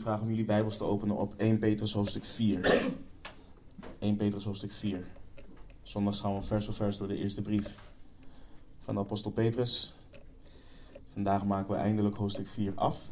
vragen om jullie Bijbels te openen op 1 Petrus hoofdstuk 4. 1 Petrus hoofdstuk 4. Zondag gaan we vers voor vers door de eerste brief van de apostel Petrus. Vandaag maken we eindelijk hoofdstuk 4 af.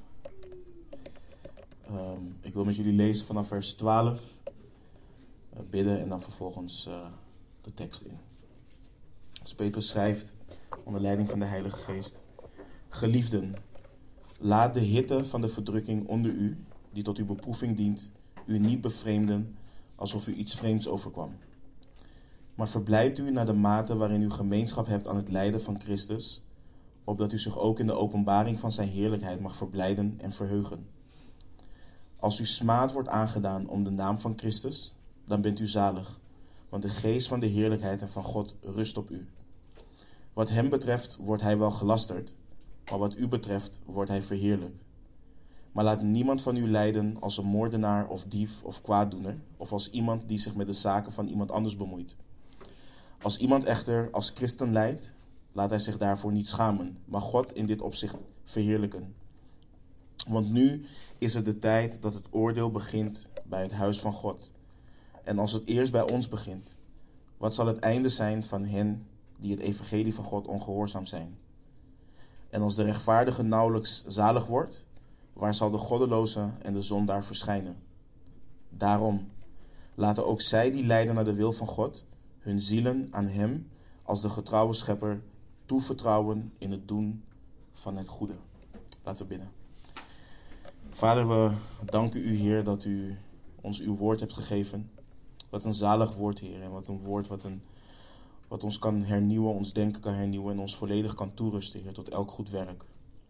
Ik wil met jullie lezen vanaf vers 12, bidden en dan vervolgens de tekst in. Dus Petrus schrijft onder leiding van de Heilige Geest: Geliefden, laat de hitte van de verdrukking onder u, die tot uw beproeving dient, u niet bevreemden alsof u iets vreemds overkwam. Maar verblijdt u naar de mate waarin u gemeenschap hebt aan het lijden van Christus, opdat u zich ook in de openbaring van zijn heerlijkheid mag verblijden en verheugen. Als u smaad wordt aangedaan om de naam van Christus, dan bent u zalig, want de geest van de heerlijkheid en van God rust op u. Wat hem betreft wordt hij wel gelasterd, maar wat u betreft wordt hij verheerlijkt. Maar laat niemand van u lijden als een moordenaar of dief of kwaaddoener, of als iemand die zich met de zaken van iemand anders bemoeit. Als iemand echter als christen lijdt, laat hij zich daarvoor niet schamen, maar God in dit opzicht verheerlijken. Want nu is het de tijd dat het oordeel begint bij het huis van God. En als het eerst bij ons begint, wat zal het einde zijn van hen die het evangelie van God ongehoorzaam zijn? En als de rechtvaardige nauwelijks zalig wordt, waar zal de goddeloze en de zondaar verschijnen? Daarom, laten ook zij die lijden naar de wil van God, hun zielen aan hem als de getrouwe schepper toevertrouwen in het doen van het goede. Laten we bidden. Vader, we danken u, Heer, dat u ons uw woord hebt gegeven. Wat een zalig woord, Heer, en wat een woord wat ons kan hernieuwen, ons denken kan hernieuwen en ons volledig kan toerusten, Heer, tot elk goed werk.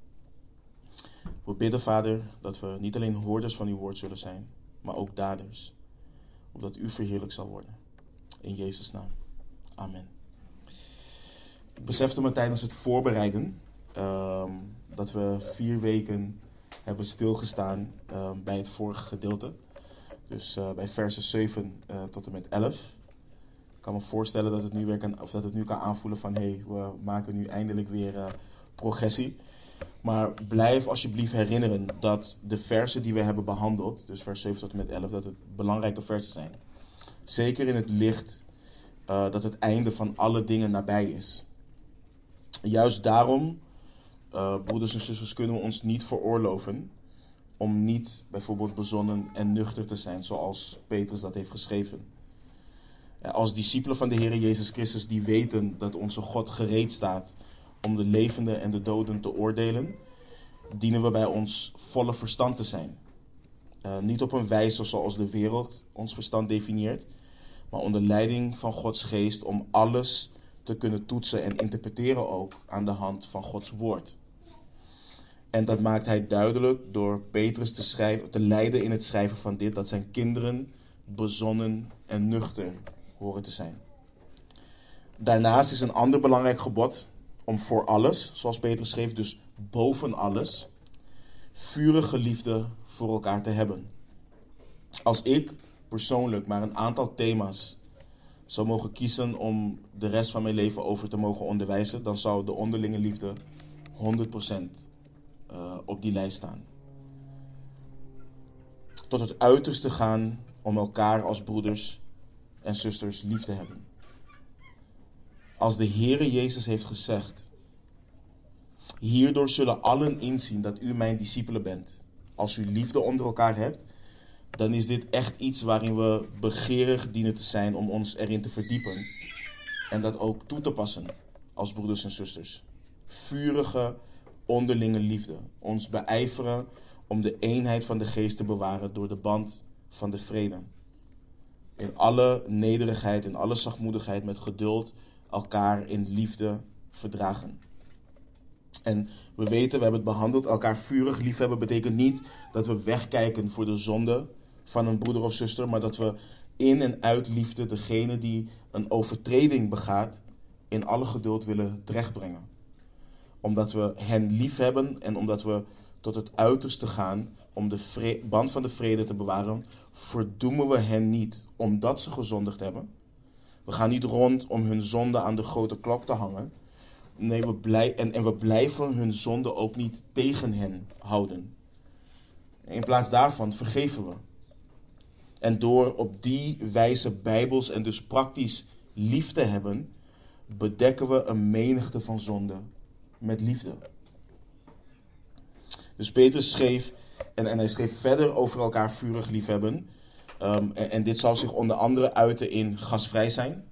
We bidden, Vader, dat we niet alleen hoorders van uw woord zullen zijn, maar ook daders, opdat u verheerlijk zal worden. In Jezus' naam. Amen. Ik besefte me tijdens het voorbereiden dat we 4 weken hebben stilgestaan bij het vorige gedeelte. Dus bij versen 7 tot en met 11. Ik kan me voorstellen dat het nu kan aanvoelen van we maken nu eindelijk weer progressie. Maar blijf alsjeblieft herinneren dat de versen die we hebben behandeld, dus vers 7 tot en met 11, dat het belangrijke versen zijn. Zeker in het licht dat het einde van alle dingen nabij is. Juist daarom, broeders en zusters, kunnen we ons niet veroorloven om niet bijvoorbeeld bezonnen en nuchter te zijn, zoals Petrus dat heeft geschreven. Als discipelen van de Heer Jezus Christus die weten dat onze God gereed staat om de levenden en de doden te oordelen, dienen we bij ons volle verstand te zijn. Niet op een wijze zoals de wereld ons verstand definieert, maar onder leiding van Gods geest om alles te kunnen toetsen en interpreteren ook aan de hand van Gods woord. En dat maakt hij duidelijk door Petrus te leiden in het schrijven van dit, dat zijn kinderen bezonnen en nuchter horen te zijn. Daarnaast is een ander belangrijk gebod om voor alles, zoals Petrus schreef, dus boven alles, vurige liefde voor elkaar te hebben. Als ik persoonlijk maar een aantal thema's zou mogen kiezen om de rest van mijn leven over te mogen onderwijzen, dan zou de onderlinge liefde 100% op die lijst staan. Tot het uiterste gaan om elkaar als broeders en zusters lief te hebben. Als de Heere Jezus heeft gezegd: hierdoor zullen allen inzien dat u mijn discipelen bent, als u liefde onder elkaar hebt, dan is dit echt iets waarin we begeerig dienen te zijn om ons erin te verdiepen en dat ook toe te passen als broeders en zusters. Vurige onderlinge liefde, ons beijveren om de eenheid van de geest te bewaren door de band van de vrede. In alle nederigheid, in alle zachtmoedigheid, met geduld elkaar in liefde verdragen. En we weten, we hebben het behandeld, elkaar vurig liefhebben betekent niet dat we wegkijken voor de zonde van een broeder of zuster, maar dat we in en uit liefde degene die een overtreding begaat in alle geduld willen terechtbrengen. Omdat we hen liefhebben en omdat we tot het uiterste gaan om de band van de vrede te bewaren, verdoemen we hen niet omdat ze gezondigd hebben. We gaan niet rond om hun zonde aan de grote klok te hangen. Nee, we blijven hun zonde ook niet tegen hen houden. In plaats daarvan vergeven we. En door op die wijze bijbels en dus praktisch lief te hebben, bedekken we een menigte van zonden met liefde. Dus Petrus schreef, en hij schreef verder over elkaar vurig liefhebben. En dit zal zich onder andere uiten in gastvrij zijn.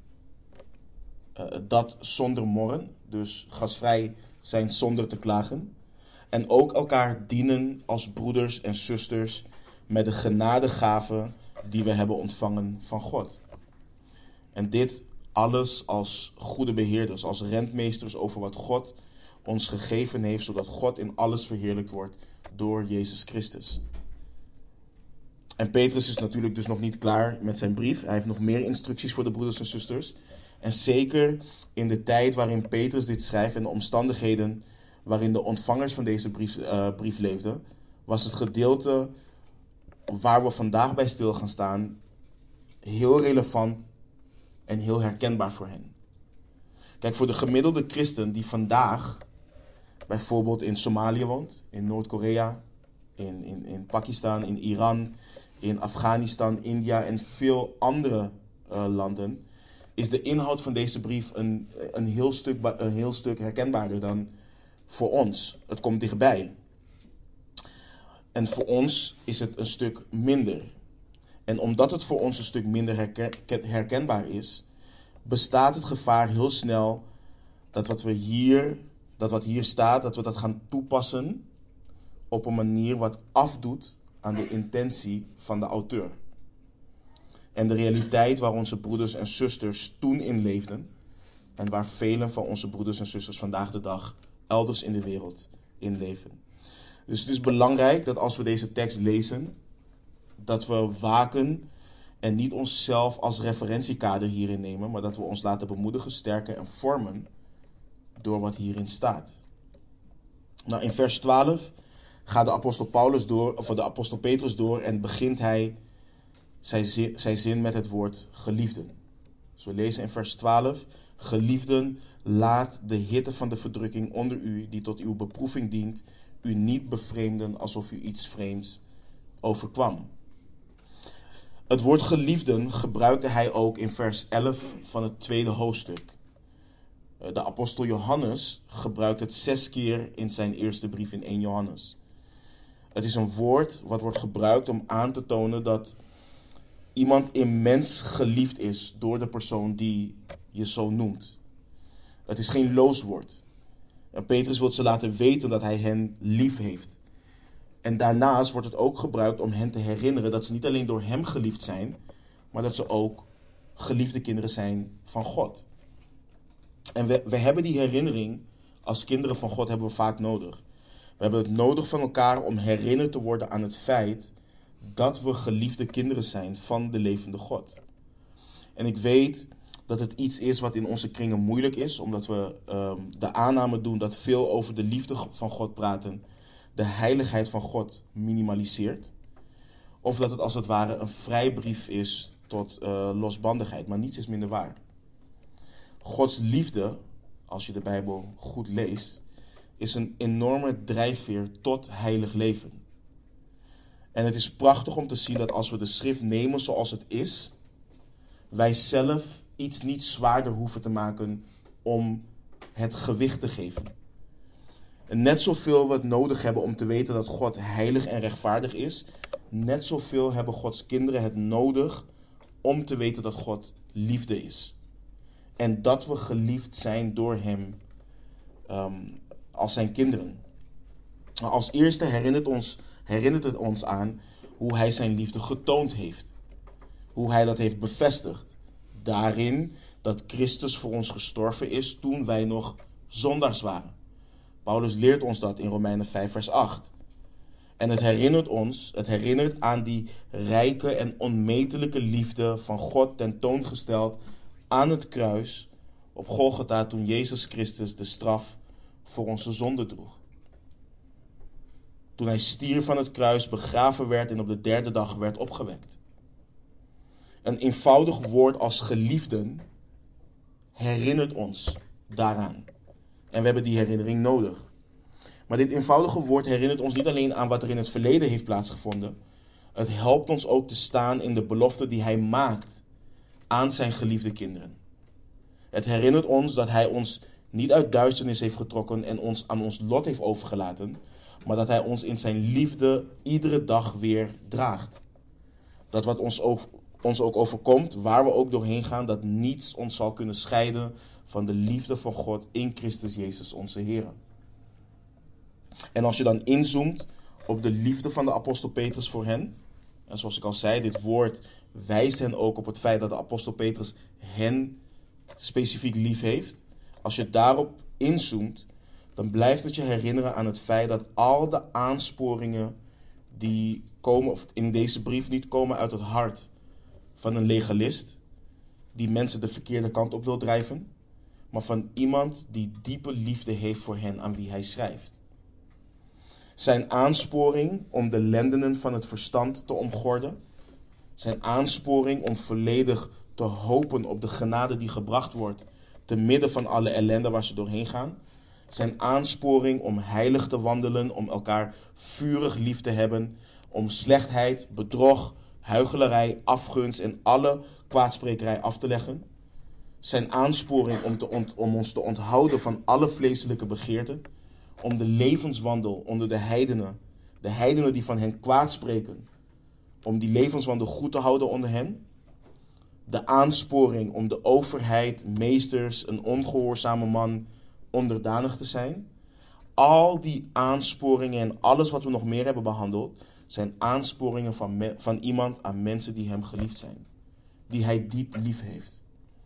Dat zonder morren, dus gastvrij zijn zonder te klagen. En ook elkaar dienen als broeders en zusters met de genadegaven die we hebben ontvangen van God. En dit alles als goede beheerders, als rentmeesters over wat God ons gegeven heeft, zodat God in alles verheerlijkt wordt door Jezus Christus. En Petrus is natuurlijk dus nog niet klaar met zijn brief. Hij heeft nog meer instructies voor de broeders en zusters. En zeker in de tijd waarin Petrus dit schrijft en de omstandigheden waarin de ontvangers van deze brief leefden, was het gedeelte waar we vandaag bij stil gaan staan heel relevant en heel herkenbaar voor hen. Kijk, voor de gemiddelde christen die vandaag bijvoorbeeld in Somalië woont, in Noord-Korea, in Pakistan, in Iran, in Afghanistan, India en veel andere landen, is de inhoud van deze brief een heel stuk herkenbaarder dan voor ons. Het komt dichtbij. En voor ons is het een stuk minder. En omdat het voor ons een stuk minder herkenbaar is, bestaat het gevaar heel snel dat wat hier staat, dat we dat gaan toepassen op een manier wat afdoet aan de intentie van de auteur. En de realiteit waar onze broeders en zusters toen in leefden en waar velen van onze broeders en zusters vandaag de dag elders in de wereld in leven. Dus het is belangrijk dat als we deze tekst lezen, dat we waken en niet onszelf als referentiekader hierin nemen, maar dat we ons laten bemoedigen, sterken en vormen door wat hierin staat. Nou, in vers 12 gaat de apostel Petrus door en begint hij zijn zin met het woord geliefden. Dus we lezen in vers 12, geliefden, laat de hitte van de verdrukking onder u, die tot uw beproeving dient, u niet bevreemden alsof u iets vreemds overkwam. Het woord geliefden gebruikte hij ook in vers 11 van het tweede hoofdstuk. De apostel Johannes gebruikt het 6 keer in zijn eerste brief in 1 Johannes. Het is een woord wat wordt gebruikt om aan te tonen dat iemand immens geliefd is door de persoon die je zo noemt. Het is geen looswoord. En Petrus wil ze laten weten dat hij hen lief heeft. En daarnaast wordt het ook gebruikt om hen te herinneren dat ze niet alleen door hem geliefd zijn, maar dat ze ook geliefde kinderen zijn van God. En we hebben die herinnering als kinderen van God hebben we vaak nodig. We hebben het nodig van elkaar om herinnerd te worden aan het feit dat we geliefde kinderen zijn van de levende God. En ik weet dat het iets is wat in onze kringen moeilijk is, omdat we de aanname doen dat veel over de liefde van God praten, de heiligheid van God minimaliseert. Of dat het als het ware een vrijbrief is tot losbandigheid, maar niets is minder waar. Gods liefde, als je de Bijbel goed leest, is een enorme drijfveer tot heilig leven. En het is prachtig om te zien dat als we de schrift nemen zoals het is, wij zelf iets niet zwaarder hoeven te maken om het gewicht te geven. En net zoveel we het nodig hebben om te weten dat God heilig en rechtvaardig is, net zoveel hebben Gods kinderen het nodig om te weten dat God liefde is. En dat we geliefd zijn door hem als zijn kinderen. Als eerste herinnert het ons aan hoe hij zijn liefde getoond heeft. Hoe hij dat heeft bevestigd. Daarin dat Christus voor ons gestorven is toen wij nog zondaars waren. Paulus leert ons dat in Romeinen 5 vers 8. En het herinnert aan die rijke en onmetelijke liefde van God tentoongesteld aan het kruis op Golgotha toen Jezus Christus de straf voor onze zonde droeg. Toen hij stierf van het kruis, begraven werd en op de 3e dag werd opgewekt. Een eenvoudig woord als geliefden herinnert ons daaraan. En we hebben die herinnering nodig. Maar dit eenvoudige woord herinnert ons niet alleen aan wat er in het verleden heeft plaatsgevonden. Het helpt ons ook te staan in de belofte die hij maakt aan zijn geliefde kinderen. Het herinnert ons dat hij ons niet uit duisternis heeft getrokken en ons aan ons lot heeft overgelaten, maar dat hij ons in zijn liefde iedere dag weer draagt. Dat wat ons ook overkomt, waar we ook doorheen gaan, dat niets ons zal kunnen scheiden van de liefde van God in Christus Jezus onze Heer. En als je dan inzoomt op de liefde van de apostel Petrus voor hen, en zoals ik al zei, dit woord wijst hen ook op het feit dat de apostel Petrus hen specifiek lief heeft. Als je daarop inzoomt, dan blijft het je herinneren aan het feit dat al de aansporingen die komen, of in deze brief niet komen uit het hart van een legalist, die mensen de verkeerde kant op wil drijven, maar van iemand die diepe liefde heeft voor hen aan wie hij schrijft. Zijn aansporing om de lendenen van het verstand te omgorden, zijn aansporing om volledig te hopen op de genade die gebracht wordt te midden van alle ellende waar ze doorheen gaan, zijn aansporing om heilig te wandelen, om elkaar vurig lief te hebben, om slechtheid, bedrog, huichelarij, afgunst en alle kwaadsprekerij af te leggen. Zijn aansporing om ons te onthouden van alle vleeselijke begeerten, om de levenswandel onder de heidenen die van hen kwaad spreken, om die levenswandel goed te houden onder hen. De aansporing om de overheid, meesters, een ongehoorzame man onderdanig te zijn. Al die aansporingen en alles wat we nog meer hebben behandeld, zijn aansporingen van iemand aan mensen die hem geliefd zijn. Die hij diep lief heeft.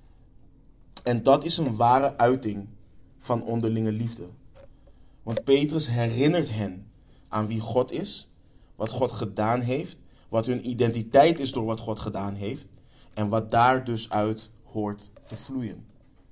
En dat is een ware uiting van onderlinge liefde. Want Petrus herinnert hen aan wie God is, wat God gedaan heeft, wat hun identiteit is door wat God gedaan heeft en wat daar dus uit hoort te vloeien.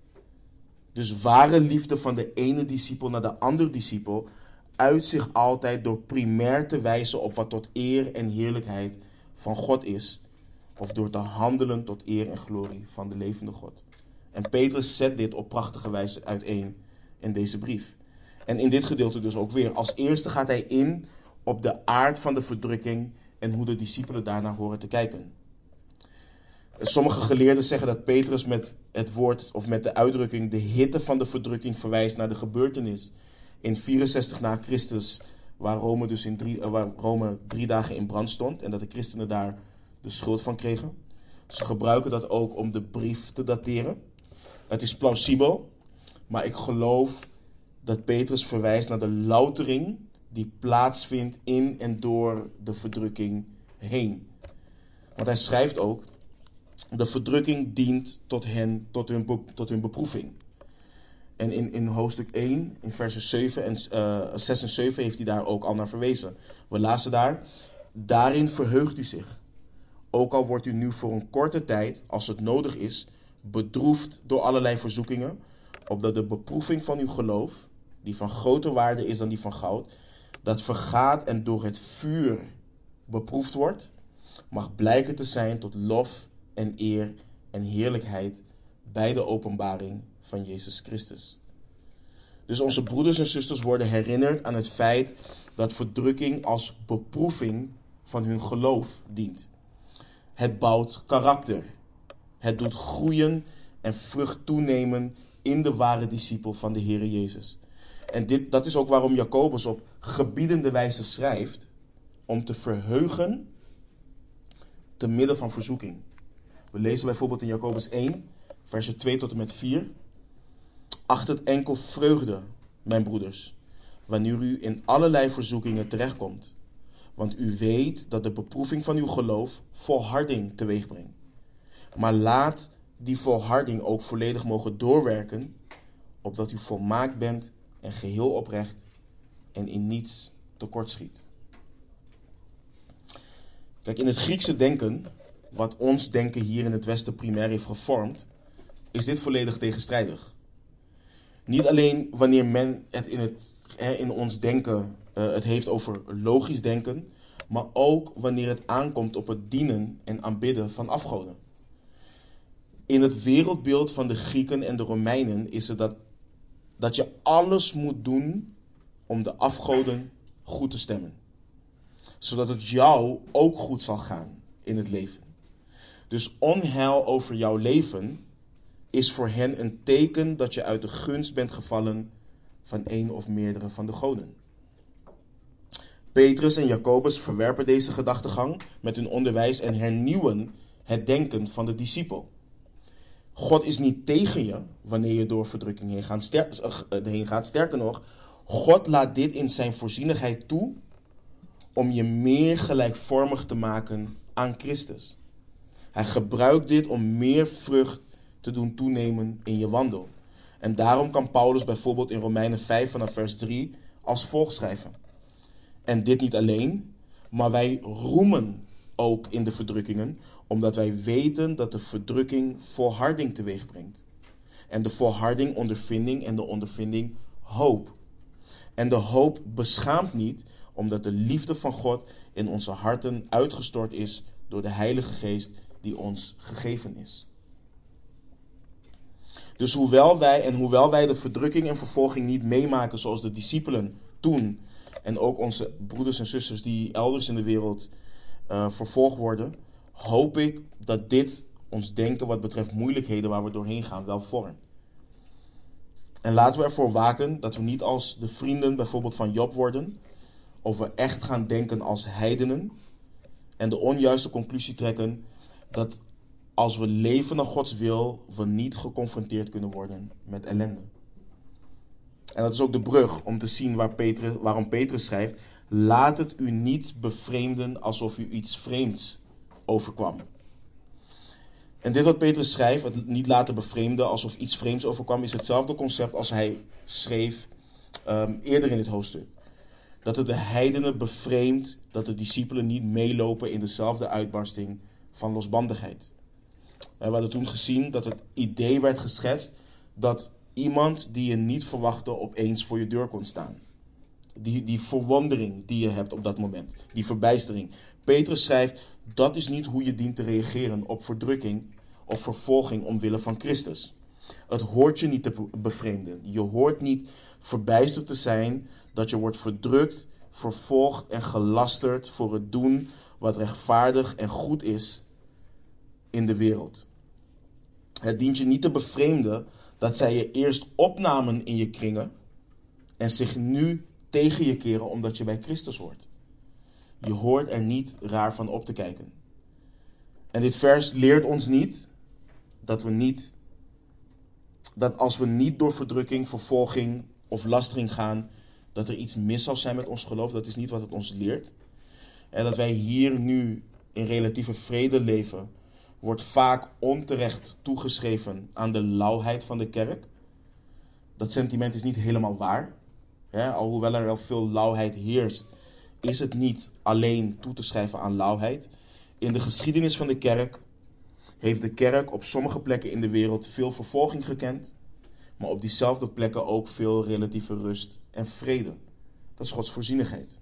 Dus ware liefde van de ene discipel naar de andere discipel uit zich altijd door primair te wijzen op wat tot eer en heerlijkheid van God is, of door te handelen tot eer en glorie van de levende God. En Petrus zet dit op prachtige wijze uiteen in deze brief. En in dit gedeelte dus ook weer. Als eerste gaat hij in op de aard van de verdrukking en hoe de discipelen daarnaar horen te kijken. Sommige geleerden zeggen dat Petrus met het woord of met de uitdrukking de hitte van de verdrukking verwijst naar de gebeurtenis in 64 na Christus, waar Rome 3 dagen in brand stond en dat de christenen daar de schuld van kregen. Ze gebruiken dat ook om de brief te dateren. Het is plausibel, maar ik geloof dat Petrus verwijst naar de loutering die plaatsvindt in en door de verdrukking heen. Want hij schrijft ook, de verdrukking dient tot hun beproeving. En in hoofdstuk 1, in versen 6 en 7 heeft hij daar ook al naar verwezen. We lazen daar, daarin verheugt u zich. Ook al wordt u nu voor een korte tijd, als het nodig is, bedroefd door allerlei verzoekingen, opdat de beproeving van uw geloof, die van groter waarde is dan die van goud, dat vergaat en door het vuur beproefd wordt, mag blijken te zijn tot lof en eer en heerlijkheid bij de openbaring van Jezus Christus. Dus onze broeders en zusters worden herinnerd aan het feit dat verdrukking als beproeving van hun geloof dient. Het bouwt karakter. Het doet groeien en vrucht toenemen in de ware discipel van de Heere Jezus. En dat is ook waarom Jacobus op gebiedende wijze schrijft om te verheugen te midden van verzoeking. We lezen bijvoorbeeld in Jacobus 1, versen 2 tot en met 4. Acht het enkel vreugde, mijn broeders, wanneer u in allerlei verzoekingen terechtkomt. Want u weet dat de beproeving van uw geloof volharding teweeg brengt. Maar laat die volharding ook volledig mogen doorwerken, opdat u volmaakt bent en geheel oprecht en in niets tekortschiet. Kijk, in het Griekse denken, wat ons denken hier in het Westen primair heeft gevormd, is dit volledig tegenstrijdig. Niet alleen wanneer men het in ons denken het heeft over logisch denken, maar ook wanneer het aankomt op het dienen en aanbidden van afgoden. In het wereldbeeld van de Grieken en de Romeinen is het dat je alles moet doen om de afgoden goed te stemmen. Zodat het jou ook goed zal gaan in het leven. Dus onheil over jouw leven is voor hen een teken dat je uit de gunst bent gevallen van één of meerdere van de goden. Petrus en Jacobus verwerpen deze gedachtegang met hun onderwijs en hernieuwen het denken van de discipel. God is niet tegen je wanneer je door verdrukking heen gaat. Sterker nog, God laat dit in zijn voorzienigheid toe om je meer gelijkvormig te maken aan Christus. Hij gebruikt dit om meer vrucht te doen toenemen in je wandel. En daarom kan Paulus bijvoorbeeld in Romeinen 5 vanaf vers 3 als volgt schrijven. En dit niet alleen, maar wij roemen ook in de verdrukkingen, omdat wij weten dat de verdrukking volharding teweeg brengt. En de volharding ondervinding en de ondervinding hoop. En de hoop beschaamt niet, omdat de liefde van God in onze harten uitgestort is door de Heilige Geest die ons gegeven is. Dus hoewel wij de verdrukking en vervolging niet meemaken zoals de discipelen toen, en ook onze broeders en zusters die elders in de wereld vervolgd worden, hoop ik dat dit ons denken wat betreft moeilijkheden waar we doorheen gaan wel vormt. En laten we ervoor waken dat we niet als de vrienden bijvoorbeeld van Job worden, of we echt gaan denken als heidenen en de onjuiste conclusie trekken dat als we leven naar Gods wil, we niet geconfronteerd kunnen worden met ellende. En dat is ook de brug om te zien waarom Petrus schrijft, laat het u niet bevreemden alsof u iets vreemds overkwam. En dit wat Petrus schrijft, het niet laten bevreemden alsof iets vreemds overkwam, is hetzelfde concept als hij schreef eerder in het hoofdstuk. Dat het de heidenen bevreemdt dat de discipelen niet meelopen in dezelfde uitbarsting van losbandigheid. We hadden toen gezien dat het idee werd geschetst dat iemand die je niet verwachtte opeens voor je deur kon staan. Die verwondering die je hebt op dat moment, die verbijstering. Petrus schrijft, dat is niet hoe je dient te reageren op verdrukking of vervolging omwille van Christus. Het hoort je niet te bevreemden. Je hoort niet verbijsterd te zijn dat je wordt verdrukt, vervolgd en gelasterd voor het doen wat rechtvaardig en goed is in de wereld. Het dient je niet te bevreemden dat zij je eerst opnamen in je kringen en zich nu tegen je keren omdat je bij Christus hoort. Je hoort er niet raar van op te kijken. En dit vers leert ons niet dat als we niet door verdrukking, vervolging of lastering gaan, dat er iets mis zal zijn met ons geloof. Dat is niet wat het ons leert. En dat wij hier nu in relatieve vrede leven, wordt vaak onterecht toegeschreven aan de lauwheid van de kerk. Dat sentiment is niet helemaal waar. Alhoewel er wel veel lauwheid heerst, is het niet alleen toe te schrijven aan lauwheid. In de geschiedenis van de kerk heeft de kerk op sommige plekken in de wereld veel vervolging gekend, maar op diezelfde plekken ook veel relatieve rust en vrede. Dat is Gods voorzienigheid.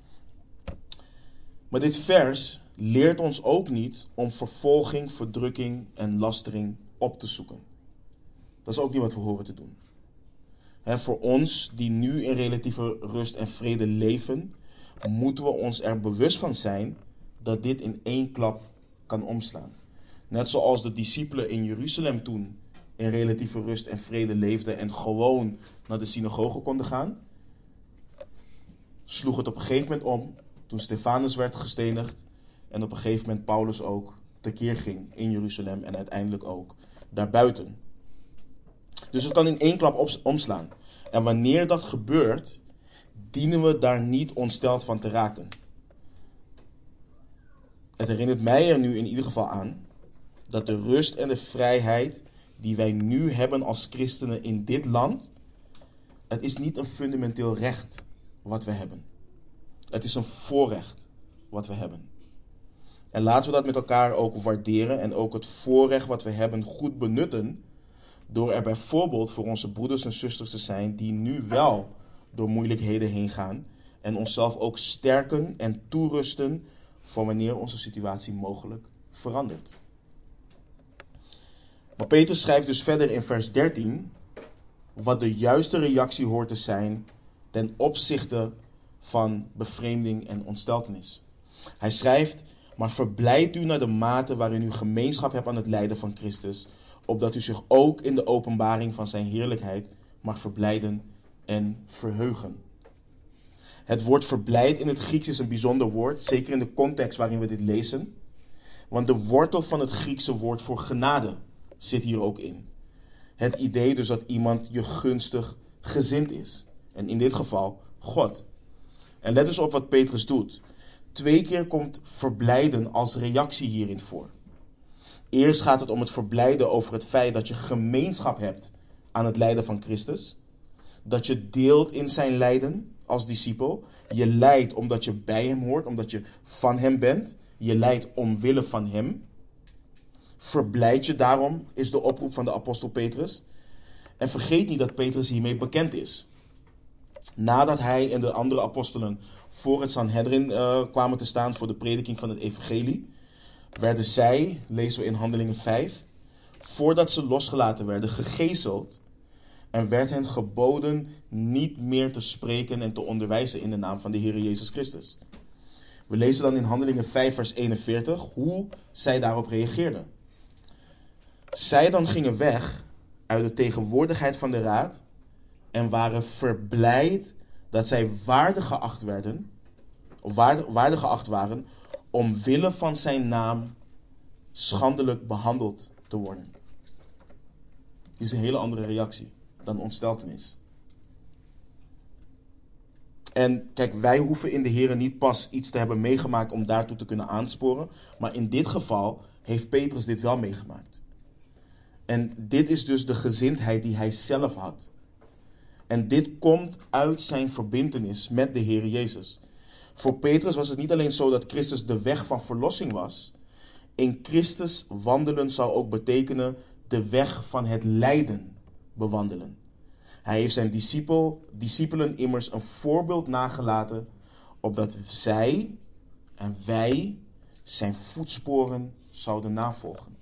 Maar dit vers leert ons ook niet om vervolging, verdrukking en lastering op te zoeken. Dat is ook niet wat we horen te doen. Voor ons die nu in relatieve rust en vrede leven, moeten we ons er bewust van zijn dat dit in één klap kan omslaan. Net zoals de discipelen in Jeruzalem toen in relatieve rust en vrede leefden en gewoon naar de synagoge konden gaan, sloeg het op een gegeven moment om toen Stefanus werd gestenigd en op een gegeven moment Paulus ook tekeer ging in Jeruzalem en uiteindelijk ook daarbuiten. Dus het kan in één klap omslaan. En wanneer dat gebeurt, dienen we daar niet ontsteld van te raken. Het herinnert mij er nu in ieder geval aan dat de rust en de vrijheid die wij nu hebben als christenen in dit land, het is niet een fundamenteel recht wat we hebben. Het is een voorrecht wat we hebben. En laten we dat met elkaar ook waarderen en ook het voorrecht wat we hebben goed benutten, door er bijvoorbeeld voor onze broeders en zusters te zijn die nu wel door moeilijkheden heen gaan en onszelf ook sterken en toerusten voor wanneer onze situatie mogelijk verandert. Maar Petrus schrijft dus verder in vers 13 wat de juiste reactie hoort te zijn ten opzichte van bevreemding en ontsteltenis. Hij schrijft, maar verblijd u naar de mate waarin u gemeenschap hebt aan het lijden van Christus, opdat u zich ook in de openbaring van zijn heerlijkheid mag verblijden en verheugen. Het woord verblijd in het Grieks is een bijzonder woord, zeker in de context waarin we dit lezen. Want de wortel van het Griekse woord voor genade zit hier ook in. Het idee dus dat iemand je gunstig gezind is. En in dit geval God. En let dus op wat Petrus doet. 2 keer komt verblijden als reactie hierin voor. Eerst gaat het om het verblijden over het feit dat je gemeenschap hebt aan het lijden van Christus. Dat je deelt in zijn lijden als discipel. Je lijdt omdat je bij hem hoort, omdat je van hem bent. Je lijdt omwille van hem. Verblijd je daarom, is de oproep van de apostel Petrus. En vergeet niet dat Petrus hiermee bekend is. Nadat hij en de andere apostelen voor het Sanhedrin kwamen te staan voor de prediking van het evangelie, werden zij, lezen we in Handelingen 5, voordat ze losgelaten werden, gegezeld en werd hen geboden niet meer te spreken en te onderwijzen in de naam van de Heer Jezus Christus. We lezen dan in Handelingen 5 vers 41 hoe zij daarop reageerden. Zij dan gingen weg uit de tegenwoordigheid van de raad en waren verblijd dat zij waardig geacht waren omwille van zijn naam schandelijk behandeld te worden. Dit is een hele andere reactie dan ontsteltenis. En kijk, wij hoeven in de Here niet pas iets te hebben meegemaakt om daartoe te kunnen aansporen. Maar in dit geval heeft Petrus dit wel meegemaakt. En dit is dus de gezindheid die hij zelf had. En dit komt uit zijn verbintenis met de Heer Jezus. Voor Petrus was het niet alleen zo dat Christus de weg van verlossing was. In Christus wandelen zou ook betekenen de weg van het lijden bewandelen. Hij heeft zijn discipelen immers een voorbeeld nagelaten, opdat zij en wij zijn voetsporen zouden navolgen.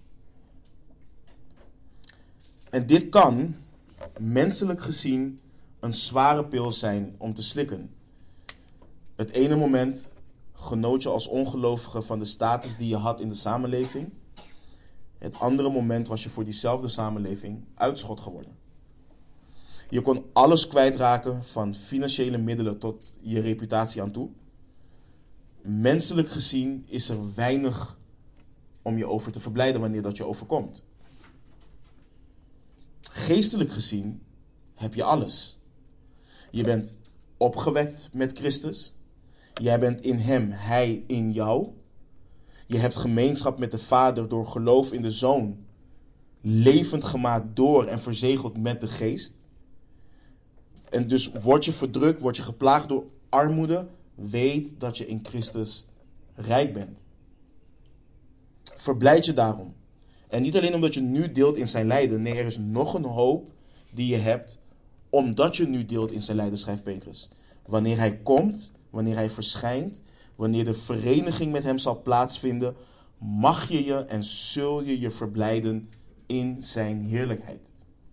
En dit kan, menselijk gezien, een zware pil zijn om te slikken. Het ene moment genoot je als ongelovige van de status die je had in de samenleving. Het andere moment was je voor diezelfde samenleving uitschot geworden. Je kon alles kwijtraken, van financiële middelen tot je reputatie aan toe. Menselijk gezien is er weinig om je over te verblijden wanneer dat je overkomt. Geestelijk gezien heb je alles. Je bent opgewekt met Christus. Jij bent in hem, hij in jou. Je hebt gemeenschap met de Vader door geloof in de Zoon. Levend gemaakt door en verzegeld met de Geest. En dus word je verdrukt, word je geplaagd door armoede. Weet dat je in Christus rijk bent. Verblijd je daarom. En niet alleen omdat je nu deelt in zijn lijden. Nee, er is nog een hoop die je hebt omdat je nu deelt in zijn lijden, schrijft Petrus. Wanneer hij komt, wanneer hij verschijnt, wanneer de vereniging met hem zal plaatsvinden, mag je je en zul je je verblijden in zijn heerlijkheid.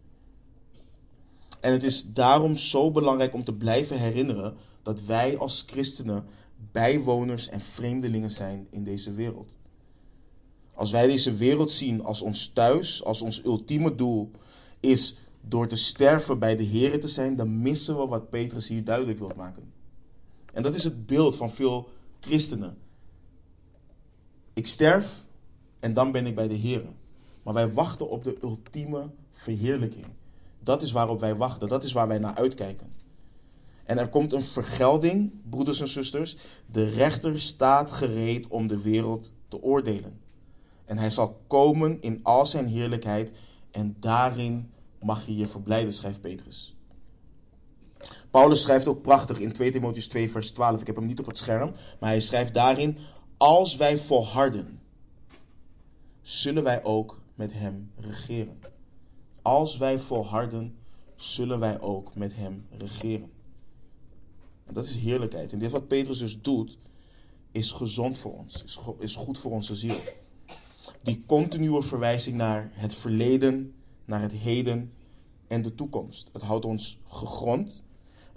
En het is daarom zo belangrijk om te blijven herinneren dat wij als christenen bijwoners en vreemdelingen zijn in deze wereld. Als wij deze wereld zien als ons thuis, als ons ultieme doel is door te sterven bij de Here te zijn, dan missen we wat Petrus hier duidelijk wil maken. En dat is het beeld van veel christenen. Ik sterf en dan ben ik bij de Here. Maar wij wachten op de ultieme verheerlijking. Dat is waarop wij wachten, dat is waar wij naar uitkijken. En er komt een vergelding, broeders en zusters. De rechter staat gereed om de wereld te oordelen. En hij zal komen in al zijn heerlijkheid en daarin mag je je verblijden, schrijft Petrus. Paulus schrijft ook prachtig in 2 Timotheüs 2 vers 12. Ik heb hem niet op het scherm, maar hij schrijft daarin: als wij volharden, zullen wij ook met hem regeren. Als wij volharden, zullen wij ook met hem regeren. En dat is heerlijkheid. En dit wat Petrus dus doet, is gezond voor ons. Is goed voor onze ziel. Die continue verwijzing naar het verleden, naar het heden en de toekomst. Het houdt ons gegrond.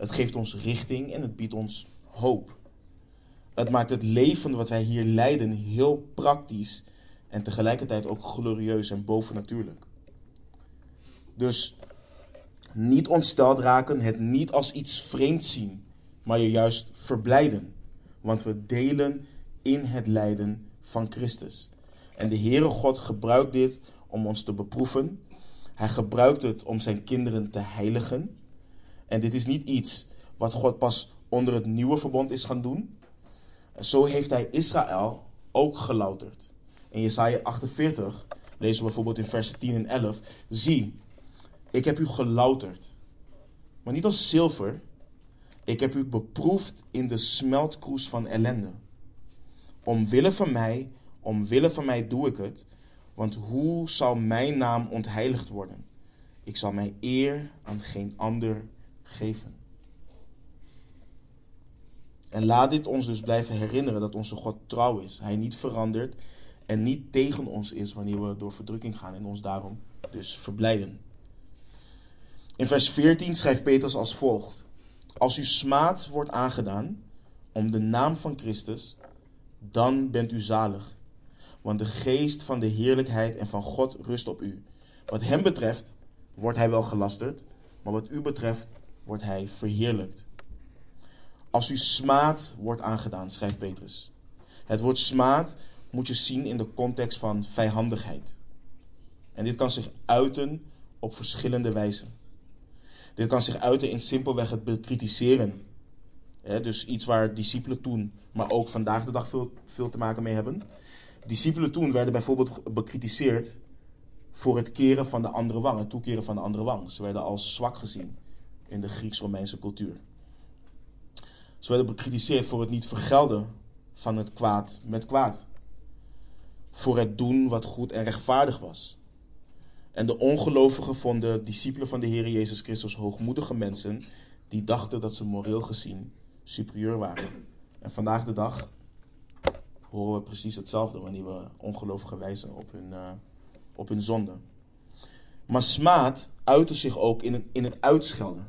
Het geeft ons richting en het biedt ons hoop. Het maakt het leven wat wij hier leiden heel praktisch en tegelijkertijd ook glorieus en bovennatuurlijk. Dus niet ontsteld raken, het niet als iets vreemds zien, maar je juist verblijden. Want we delen in het lijden van Christus. En de Heere God gebruikt dit om ons te beproeven. Hij gebruikt het om zijn kinderen te heiligen. En dit is niet iets wat God pas onder het nieuwe verbond is gaan doen. Zo heeft hij Israël ook gelouterd. In Jesaja 48 lezen we bijvoorbeeld in versen 10 en 11. Zie, ik heb u gelouterd, maar niet als zilver. Ik heb u beproefd in de smeltkroes van ellende. Omwille van mij doe ik het, want hoe zal mijn naam ontheiligd worden? Ik zal mijn eer aan geen ander geven. En laat dit ons dus blijven herinneren dat onze God trouw is. Hij niet verandert en niet tegen ons is wanneer we door verdrukking gaan en ons daarom dus verblijden. In vers 14 schrijft Petrus als volgt. Als u smaad wordt aangedaan om de naam van Christus, dan bent u zalig. Want de geest van de heerlijkheid en van God rust op u. Wat hem betreft wordt hij wel gelasterd, maar wat u betreft wordt hij verheerlijkt. Als u smaad wordt aangedaan, schrijft Petrus. Het woord smaad moet je zien in de context van vijandigheid. En dit kan zich uiten op verschillende wijzen. Dit kan zich uiten in simpelweg het bekritiseren. Dus iets waar discipelen toen, maar ook vandaag de dag veel te maken mee hebben. Discipelen toen werden bijvoorbeeld bekritiseerd voor het keren van de andere wang, het toekeren van de andere wang. Ze werden als zwak gezien in de Grieks-Romeinse cultuur. Ze werden bekritiseerd voor het niet vergelden van het kwaad met kwaad. Voor het doen wat goed en rechtvaardig was. En de ongelovigen vonden discipelen van de Heer Jezus Christus hoogmoedige mensen die dachten dat ze moreel gezien superieur waren. En vandaag de dag horen we precies hetzelfde wanneer we ongelovigen wijzen op hun zonde. Maar smaad uitte zich ook in het uitschelden.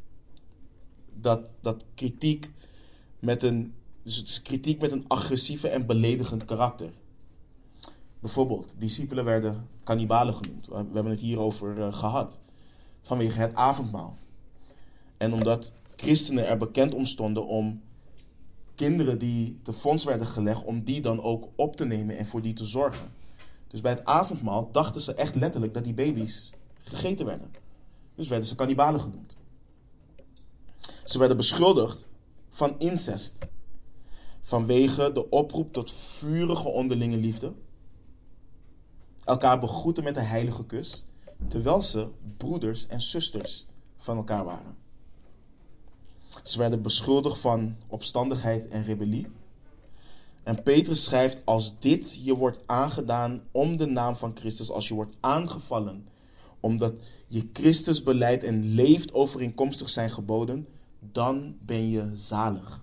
Dat kritiek met een agressieve en beledigend karakter. Bijvoorbeeld, discipelen werden kannibalen genoemd. We hebben het hierover gehad. Vanwege het avondmaal. En omdat christenen er bekend om stonden om kinderen die te fonds werden gelegd, om die dan ook op te nemen en voor die te zorgen. Dus bij het avondmaal dachten ze echt letterlijk dat die baby's gegeten werden. Dus werden ze kannibalen genoemd. Ze werden beschuldigd van incest. Vanwege de oproep tot vurige onderlinge liefde. Elkaar begroeten met een heilige kus, terwijl ze broeders en zusters van elkaar waren. Ze werden beschuldigd van opstandigheid en rebellie. En Petrus schrijft, als dit je wordt aangedaan om de naam van Christus, als je wordt aangevallen, omdat je Christus beleidt en leeft overeenkomstig zijn geboden, dan ben je zalig.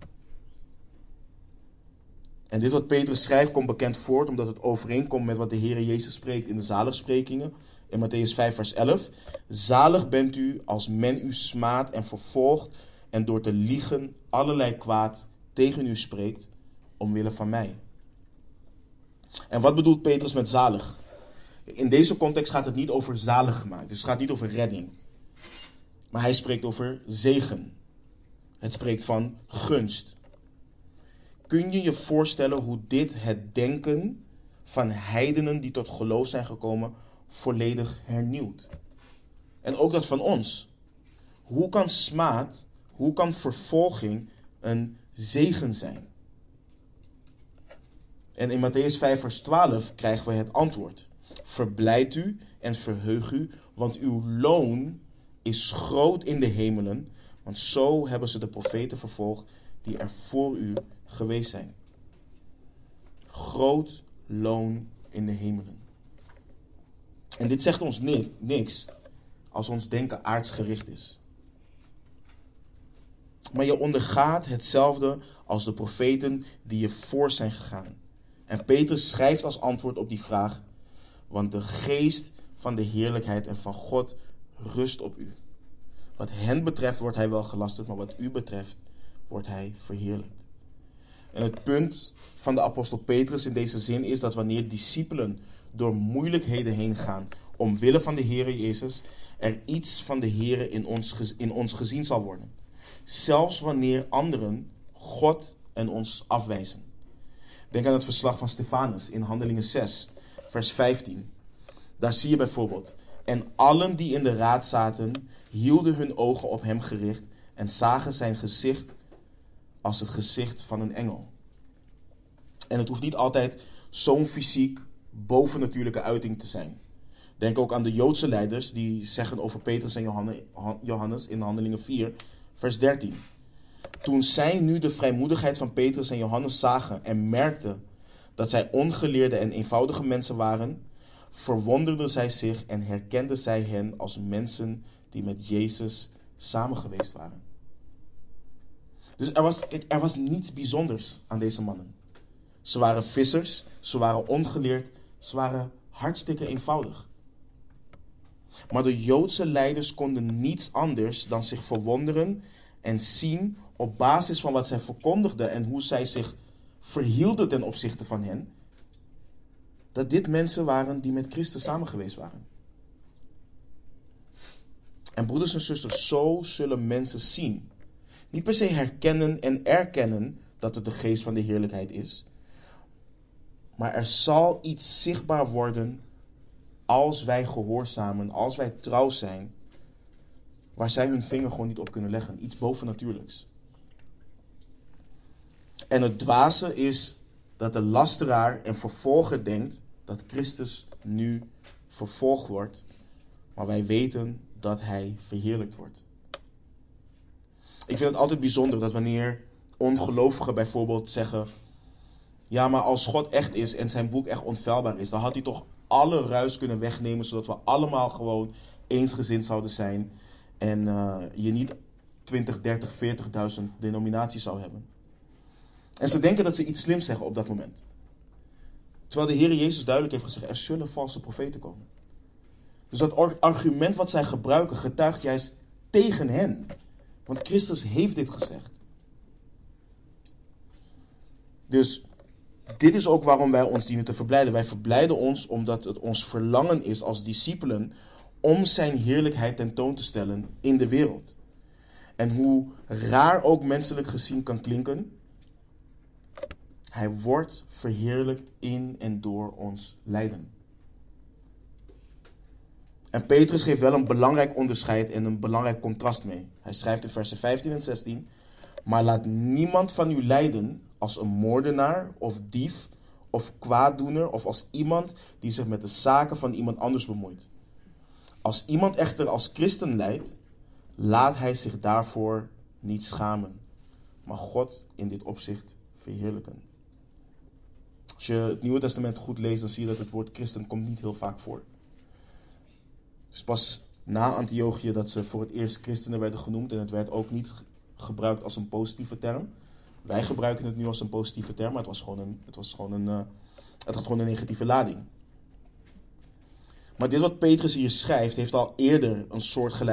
En dit wat Petrus schrijft komt bekend voort, omdat het overeenkomt met wat de Heer Jezus spreekt in de zaligsprekingen. In Mattheüs 5 vers 11. Zalig bent u als men u smaadt en vervolgt en door te liegen allerlei kwaad tegen u spreekt, omwille van mij. En wat bedoelt Petrus met zalig? In deze context gaat het niet over zalig gemaakt, dus het gaat niet over redding. Maar hij spreekt over zegen. Het spreekt van gunst. Kun je je voorstellen hoe dit het denken van heidenen die tot geloof zijn gekomen volledig hernieuwt? En ook dat van ons. Hoe kan smaad, hoe kan vervolging een zegen zijn? En in Mattheüs 5 vers 12 krijgen we het antwoord. Verblijd u en verheug u, want uw loon is groot in de hemelen, want zo hebben ze de profeten vervolgd die er voor u geweest zijn. Groot loon in de hemelen. En dit zegt ons niks als ons denken aardsgericht is. Maar je ondergaat hetzelfde als de profeten die je voor zijn gegaan. En Petrus schrijft als antwoord op die vraag, want de geest van de heerlijkheid en van God rust op u. Wat hen betreft wordt hij wel gelasterd, maar wat u betreft wordt hij verheerlijkt. En het punt van de apostel Petrus in deze zin is dat wanneer discipelen door moeilijkheden heen gaan omwille van de Heere Jezus, er iets van de Heere in ons gezien zal worden. Zelfs wanneer anderen God en ons afwijzen. Denk aan het verslag van Stefanus in Handelingen 6, vers 15. Daar zie je bijvoorbeeld: en allen die in de raad zaten, hielden hun ogen op hem gericht en zagen zijn gezicht als het gezicht van een engel. En het hoeft niet altijd zo'n fysiek bovennatuurlijke uiting te zijn. Denk ook aan de Joodse leiders die zeggen over Petrus en Johannes in Handelingen 4, vers 13. Toen zij nu de vrijmoedigheid van Petrus en Johannes zagen en merkten dat zij ongeleerde en eenvoudige mensen waren, verwonderden zij zich en herkenden zij hen als mensen die met Jezus samen geweest waren. Dus er was niets bijzonders aan deze mannen. Ze waren vissers, ze waren ongeleerd, ze waren hartstikke eenvoudig. Maar de Joodse leiders konden niets anders dan zich verwonderen en zien op basis van wat zij verkondigden en hoe zij zich verhielden ten opzichte van hen, dat dit mensen waren die met Christus samen geweest waren. En broeders en zusters, zo zullen mensen zien. Niet per se herkennen en erkennen dat het de geest van de heerlijkheid is. Maar er zal iets zichtbaar worden als wij gehoorzamen, als wij trouw zijn, waar zij hun vinger gewoon niet op kunnen leggen. Iets bovennatuurlijks. En het dwaze is dat de lasteraar en vervolger denkt dat Christus nu vervolgd wordt, maar wij weten dat hij verheerlijkt wordt. Ik vind het altijd bijzonder dat wanneer ongelovigen bijvoorbeeld zeggen: ja, maar als God echt is en zijn boek echt onfeilbaar is, dan had hij toch alle ruis kunnen wegnemen, zodat we allemaal gewoon eensgezind zouden zijn en je niet 20, 30, 40.000 denominaties zou hebben. En ze denken dat ze iets slims zeggen op dat moment. Terwijl de Heer Jezus duidelijk heeft gezegd: er zullen valse profeten komen. Dus dat argument wat zij gebruiken getuigt juist tegen hen. Want Christus heeft dit gezegd. Dus dit is ook waarom wij ons dienen te verblijden. Wij verblijden ons omdat het ons verlangen is als discipelen om zijn heerlijkheid tentoon te stellen in de wereld. En hoe raar ook menselijk gezien kan klinken, hij wordt verheerlijkt in en door ons lijden. En Petrus geeft wel een belangrijk onderscheid en een belangrijk contrast mee. Hij schrijft in versen 15 en 16: maar laat niemand van u lijden als een moordenaar of dief of kwaaddoener of als iemand die zich met de zaken van iemand anders bemoeit. Als iemand echter als christen lijdt, laat hij zich daarvoor niet schamen, maar God in dit opzicht verheerlijken. Als je het Nieuwe Testament goed leest, dan zie je dat het woord christen komt niet heel vaak voor. Het is pas na Antiochië dat ze voor het eerst christenen werden genoemd en het werd ook niet gebruikt als een positieve term. Wij gebruiken het nu als een positieve term, maar het had gewoon een negatieve lading. Maar dit wat Petrus hier schrijft, heeft eerder al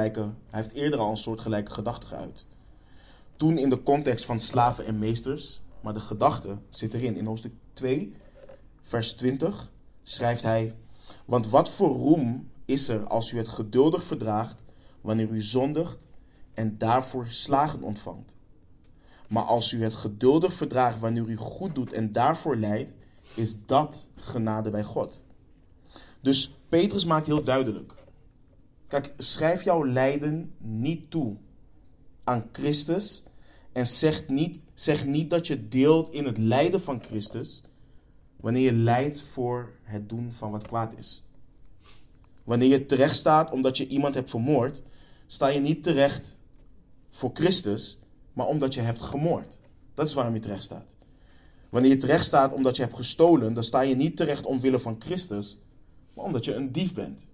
een soortgelijke gedachte geuit. Toen in de context van slaven en meesters, maar de gedachte zit erin. In hoofdstuk 2, vers 20, schrijft hij: want wat voor roem is er als u het geduldig verdraagt wanneer u zondigt en daarvoor slagen ontvangt? Maar als u het geduldig verdraagt wanneer u goed doet en daarvoor lijdt, is dat genade bij God. Dus Petrus maakt heel duidelijk: kijk, schrijf jouw lijden niet toe aan Christus en zeg niet dat je deelt in het lijden van Christus wanneer je lijdt voor het doen van wat kwaad is. Wanneer je terecht staat omdat je iemand hebt vermoord, sta je niet terecht voor Christus, maar omdat je hebt gemoord. Dat is waarom je terecht staat. Wanneer je terecht staat omdat je hebt gestolen, dan sta je niet terecht omwille van Christus, maar omdat je een dief bent.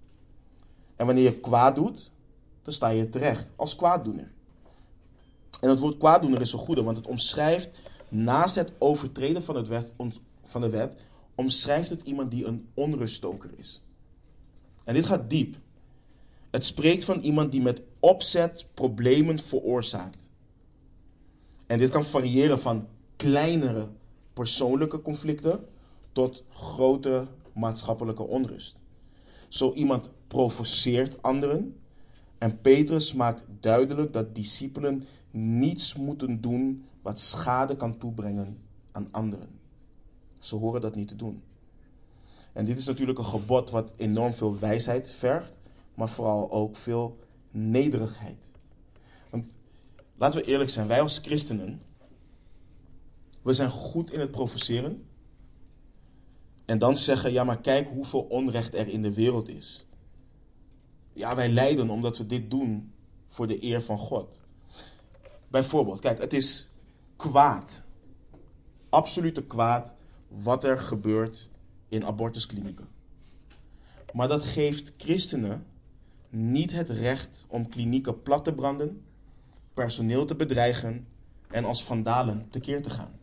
En wanneer je kwaad doet, dan sta je terecht als kwaaddoener. En het woord kwaaddoener is een goede, want het omschrijft, naast het overtreden van de wet, omschrijft het iemand die een onruststoker is. En dit gaat diep. Het spreekt van iemand die met opzet problemen veroorzaakt. En dit kan variëren van kleinere persoonlijke conflicten tot grote maatschappelijke onrust. Zo iemand provoceert anderen en Petrus maakt duidelijk dat discipelen niets moeten doen wat schade kan toebrengen aan anderen. Ze horen dat niet te doen. En dit is natuurlijk een gebod wat enorm veel wijsheid vergt, maar vooral ook veel nederigheid. Want laten we eerlijk zijn, wij als christenen, we zijn goed in het provoceren. En dan zeggen, ja maar kijk hoeveel onrecht er in de wereld is. Ja, wij lijden omdat we dit doen voor de eer van God. Bijvoorbeeld, kijk, het is kwaad. Absolute kwaad wat er gebeurt in abortusklinieken. Maar dat geeft christenen niet het recht om klinieken plat te branden, personeel te bedreigen en als vandalen tekeer te gaan.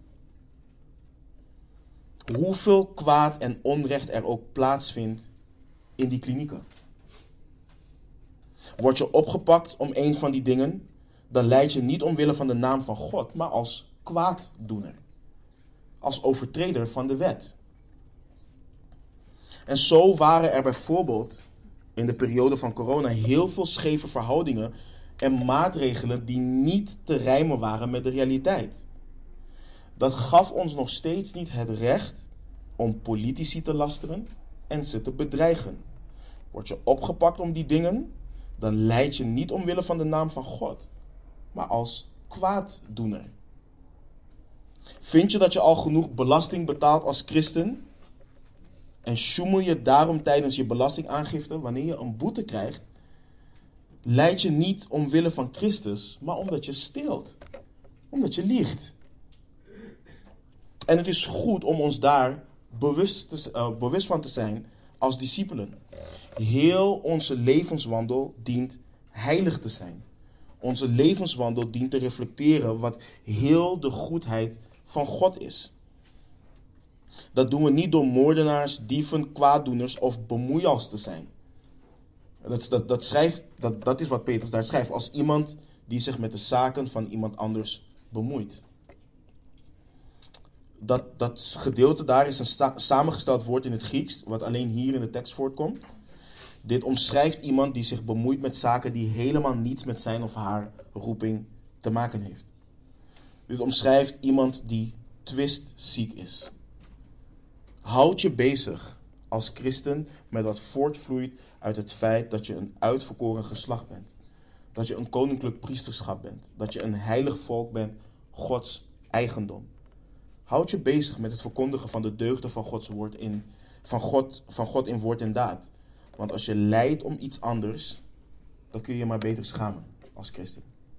Hoeveel kwaad en onrecht er ook plaatsvindt in die klinieken. Word je opgepakt om een van die dingen, dan leid je niet omwille van de naam van God, maar als kwaaddoener. Als overtreder van de wet. En zo waren er bijvoorbeeld in de periode van corona heel veel scheve verhoudingen en maatregelen die niet te rijmen waren met de realiteit. Dat gaf ons nog steeds niet het recht om politici te lasteren en ze te bedreigen. Word je opgepakt om die dingen, dan leid je niet omwille van de naam van God, maar als kwaaddoener. Vind je dat je al genoeg belasting betaalt als christen? En sjoemel je daarom tijdens je belastingaangifte, wanneer je een boete krijgt, leid je niet omwille van Christus, maar omdat je steelt. Omdat je liegt. En het is goed om ons daar bewust van te zijn als discipelen. Heel onze levenswandel dient heilig te zijn. Onze levenswandel dient te reflecteren wat heel de goedheid van God is. Dat doen we niet door moordenaars, dieven, kwaaddoeners of bemoeials te zijn. Dat is wat Petrus daar schrijft. Als iemand die zich met de zaken van iemand anders bemoeit. Dat gedeelte daar is een samengesteld woord in het Grieks, wat alleen hier in de tekst voortkomt. Dit omschrijft iemand die zich bemoeit met zaken die helemaal niets met zijn of haar roeping te maken heeft. Dit omschrijft iemand die twistziek is. Houd je bezig als christen met wat voortvloeit uit het feit dat je een uitverkoren geslacht bent. Dat je een koninklijk priesterschap bent. Dat je een heilig volk bent, Gods eigendom. Houd je bezig met het verkondigen van de deugden van Gods woord van God in woord en daad. Want als je lijdt om iets anders, dan kun je je maar beter schamen als christen.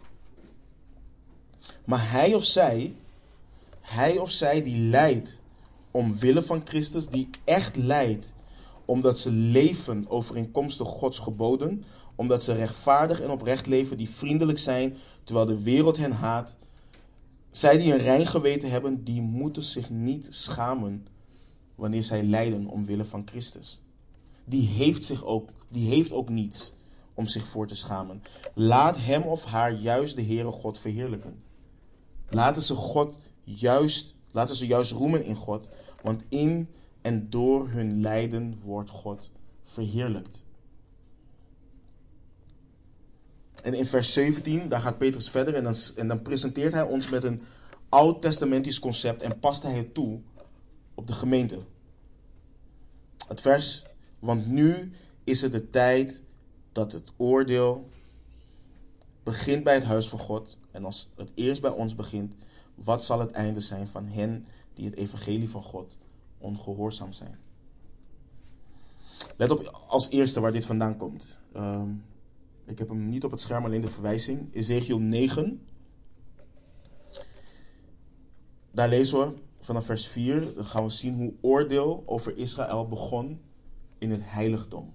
Maar hij of zij die lijdt omwille van Christus, die echt lijdt omdat ze leven overeenkomstig Gods geboden, omdat ze rechtvaardig en oprecht leven, die vriendelijk zijn terwijl de wereld hen haat. Zij die een rein geweten hebben, die moeten zich niet schamen wanneer zij lijden omwille van Christus. Die heeft ook niets om zich voor te schamen. Laat hem of haar juist de Heere God verheerlijken. Laten ze juist roemen in God, want in en door hun lijden wordt God verheerlijkt. En in vers 17, daar gaat Petrus verder en dan presenteert hij ons met een oud-testamentisch concept en past hij het toe op de gemeente. Het vers, want nu is het de tijd dat het oordeel begint bij het huis van God. En als het eerst bij ons begint, wat zal het einde zijn van hen die het evangelie van God ongehoorzaam zijn? Let op als eerste waar dit vandaan komt. Ik heb hem niet op het scherm, alleen de verwijzing. Ezekiel 9. Daar lezen we vanaf vers 4. Dan gaan we zien hoe oordeel over Israël begon in het heiligdom.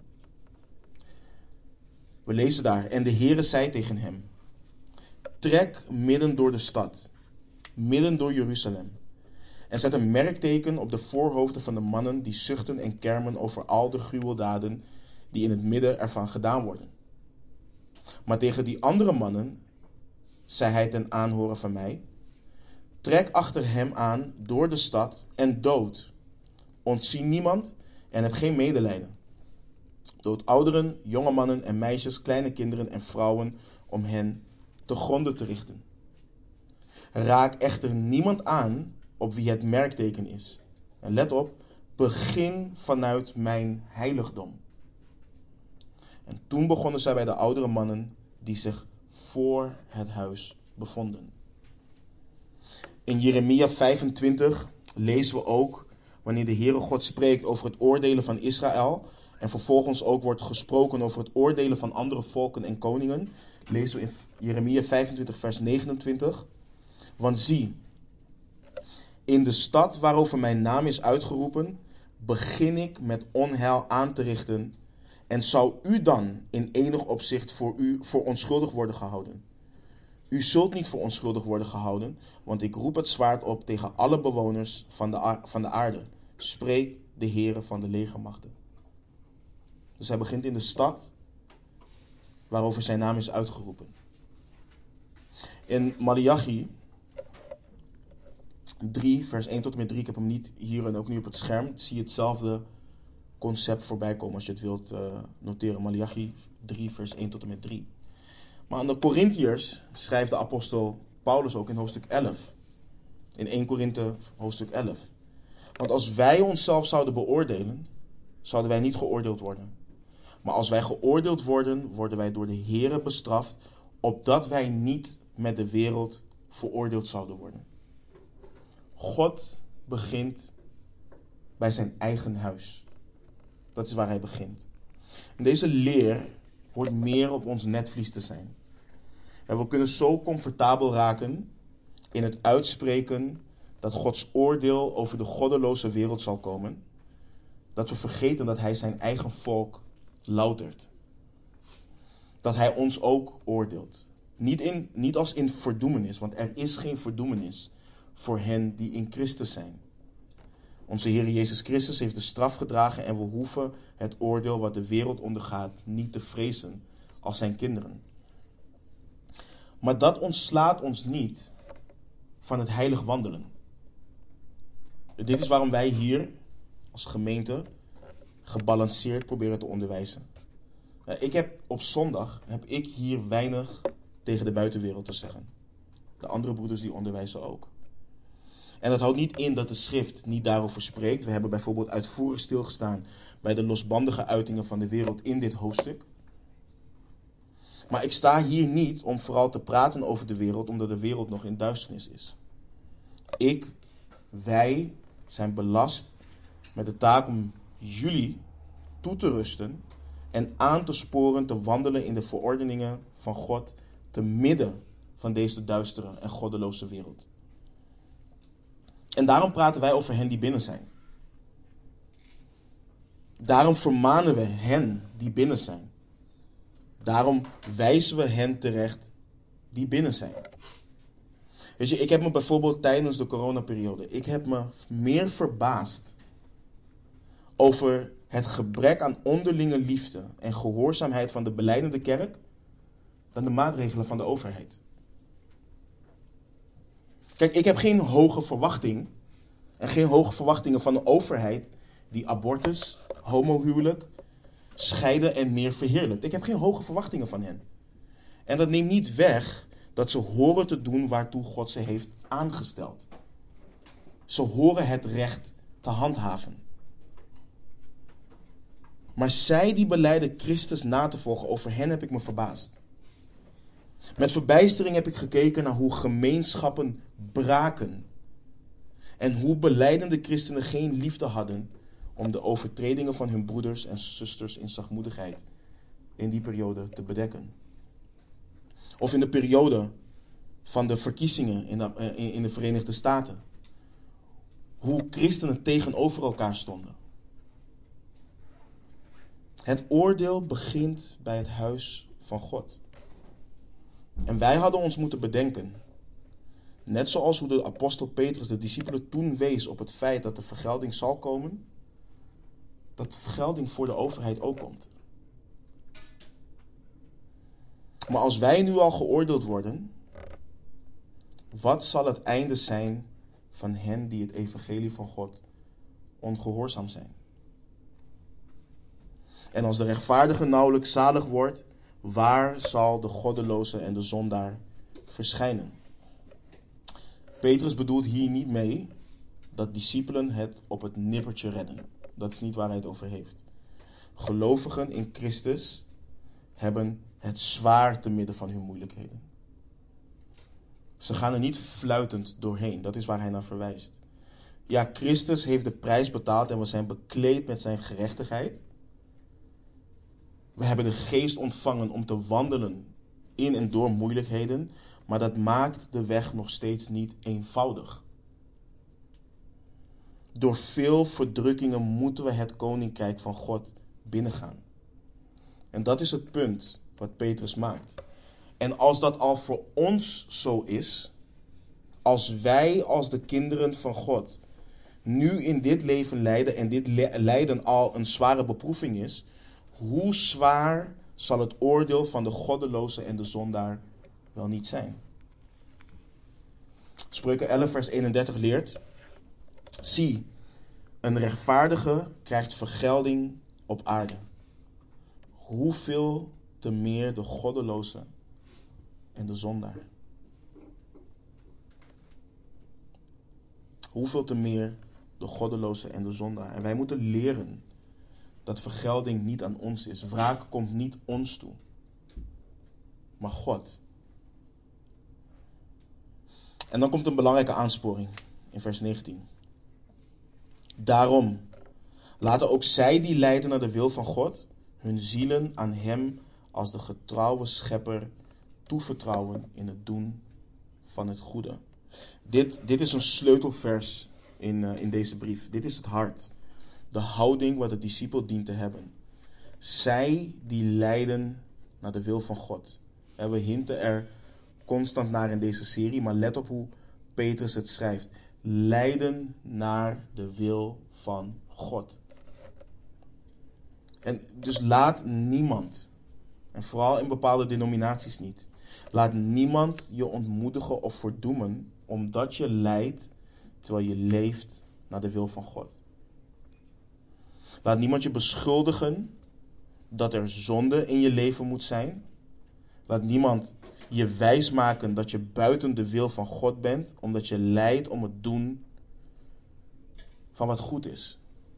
We lezen daar. En de Heere zei tegen hem: trek midden door de stad, midden door Jeruzalem. En zet een merkteken op de voorhoofden van de mannen die zuchten en kermen over al de gruweldaden die in het midden ervan gedaan worden. Maar tegen die andere mannen zei hij ten aanhoren van mij: trek achter hem aan door de stad en dood. Ontzie niemand en heb geen medelijden. Dood ouderen, jonge mannen en meisjes, kleine kinderen en vrouwen, om hen te gronde te richten. Raak echter niemand aan op wie het merkteken is. En let op, begin vanuit mijn heiligdom. En toen begonnen zij bij de oudere mannen die zich voor het huis bevonden. In Jeremia 25 lezen we ook wanneer de Heere God spreekt over het oordelen van Israël en vervolgens ook wordt gesproken over het oordelen van andere volken en koningen. Lezen we in Jeremia 25 vers 29. Want zie, in de stad waarover mijn naam is uitgeroepen, begin ik met onheil aan te richten en zou u dan in enig opzicht voor onschuldig worden gehouden. U zult niet voor onschuldig worden gehouden, want ik roep het zwaard op tegen alle bewoners van de aarde. Spreek de Heere van de legermachten. Dus hij begint in de stad waarover zijn naam is uitgeroepen. In Maleachi 3, vers 1 tot en met 3, ik heb hem niet hier en ook niet op het scherm, zie je hetzelfde concept voorbij komen als je het wilt noteren. Maleachi 3, vers 1 tot en met 3. Maar aan de Korintiërs schrijft de apostel Paulus ook in hoofdstuk 11. In 1 Korinthe hoofdstuk 11. Want als wij onszelf zouden beoordelen, zouden wij niet geoordeeld worden. Maar als wij geoordeeld worden, worden wij door de Heere bestraft, opdat wij niet met de wereld veroordeeld zouden worden. God begint bij zijn eigen huis. Dat is waar hij begint. En deze leer hoort meer op ons netvlies te zijn. En we kunnen zo comfortabel raken in het uitspreken dat Gods oordeel over de goddeloze wereld zal komen, dat we vergeten dat hij zijn eigen volk loutert. Dat hij ons ook oordeelt. Niet als in verdoemenis, want er is geen verdoemenis voor hen die in Christus zijn. Onze Heer Jezus Christus heeft de straf gedragen en we hoeven het oordeel wat de wereld ondergaat niet te vrezen als zijn kinderen. Maar dat ontslaat ons niet van het heilig wandelen. Dit is waarom wij hier als gemeente gebalanceerd proberen te onderwijzen. Op zondag heb ik hier weinig tegen de buitenwereld te zeggen. De andere broeders die onderwijzen ook. En dat houdt niet in dat de schrift niet daarover spreekt. We hebben bijvoorbeeld uitvoerig stilgestaan bij de losbandige uitingen van de wereld in dit hoofdstuk. Maar ik sta hier niet om vooral te praten over de wereld, omdat de wereld nog in duisternis is. Wij zijn belast met de taak om jullie toe te rusten en aan te sporen te wandelen in de verordeningen van God te midden van deze duistere en goddeloze wereld. En daarom praten wij over hen die binnen zijn. Daarom vermanen we hen die binnen zijn. Daarom wijzen we hen terecht die binnen zijn. Weet je, ik heb me bijvoorbeeld tijdens de coronaperiode, ik heb me meer verbaasd over het gebrek aan onderlinge liefde en gehoorzaamheid van de belijdende kerk dan de maatregelen van de overheid. Kijk, ik heb geen hoge verwachting en geen hoge verwachtingen van de overheid die abortus, homohuwelijk, scheiden en meer verheerlijkt. Ik heb geen hoge verwachtingen van hen. En dat neemt niet weg dat ze horen te doen waartoe God ze heeft aangesteld. Ze horen het recht te handhaven. Maar zij die belijden Christus na te volgen, over hen heb ik me verbaasd. Met verbijstering heb ik gekeken naar hoe gemeenschappen braken. En hoe belijdende christenen geen liefde hadden om de overtredingen van hun broeders en zusters in zachtmoedigheid in die periode te bedekken. Of in de periode van de verkiezingen in de Verenigde Staten. Hoe christenen tegenover elkaar stonden. Het oordeel begint bij het huis van God. En wij hadden ons moeten bedenken, net zoals hoe de apostel Petrus de discipelen toen wees op het feit dat de vergelding zal komen, dat de vergelding voor de overheid ook komt. Maar als wij nu al geoordeeld worden, wat zal het einde zijn van hen die het evangelie van God ongehoorzaam zijn? En als de rechtvaardige nauwelijks zalig wordt, waar zal de goddeloze en de zondaar verschijnen? Petrus bedoelt hier niet mee dat discipelen het op het nippertje redden. Dat is niet waar hij het over heeft. Gelovigen in Christus hebben het zwaar te midden van hun moeilijkheden. Ze gaan er niet fluitend doorheen. Dat is waar hij naar verwijst. Ja, Christus heeft de prijs betaald en we zijn bekleed met zijn gerechtigheid. We hebben de geest ontvangen om te wandelen in en door moeilijkheden, maar dat maakt de weg nog steeds niet eenvoudig. Door veel verdrukkingen moeten we het koninkrijk van God binnengaan. En dat is het punt wat Petrus maakt. En als dat al voor ons zo is, als wij als de kinderen van God nu in dit leven lijden en dit lijden al een zware beproeving is, hoe zwaar zal het oordeel van de goddeloze en de zondaar wel niet zijn? Spreuken 11 vers 31 leert: zie, een rechtvaardige krijgt vergelding op aarde. Hoeveel te meer de goddeloze en de zondaar. Hoeveel te meer de goddeloze en de zondaar. En wij moeten leren dat vergelding niet aan ons is. Wraak komt niet ons toe, maar God. En dan komt een belangrijke aansporing in vers 19. Daarom laten ook zij die lijden naar de wil van God hun zielen aan hem als de getrouwe schepper toevertrouwen in het doen van het goede. Dit is een sleutelvers in deze brief. Dit is het hart. De houding wat de discipel dient te hebben. Zij die lijden naar de wil van God. We hinten er constant naar in deze serie, maar let op hoe Petrus het schrijft. Lijden naar de wil van God. En dus laat niemand, en vooral in bepaalde denominaties niet, laat niemand je ontmoedigen of verdoemen omdat je lijdt terwijl je leeft naar de wil van God. Laat niemand je beschuldigen dat er zonde in je leven moet zijn. Laat niemand je wijsmaken dat je buiten de wil van God bent, omdat je lijdt om het doen van wat goed is.